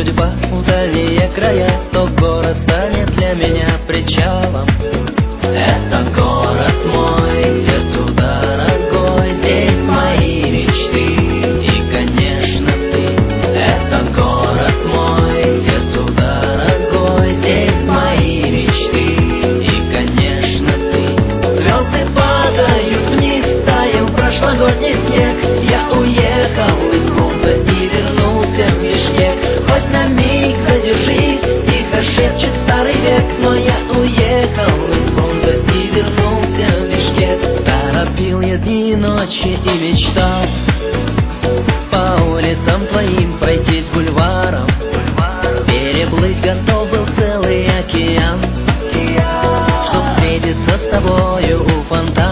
судьба в дальние края, то город станет для меня причалом. Это город мой, сердцу дорогой, здесь мои мечты и, конечно, ты. Это город мой, сердцу дорогой, здесь мои мечты и, конечно, ты. Звезды падают вниз, таял прошлогодний снег. Я уехал из Бунза и вернулся в Бишкек. Хоть на миг задержись, тихо шепчет старый век, но я уехал из Бунза и вернулся в Бишкек. Торопил я дни и ночи и мечтал по улицам твоим пройтись бульваром. Переплыть готов был целый океан, чтоб встретиться с тобою у фонтана.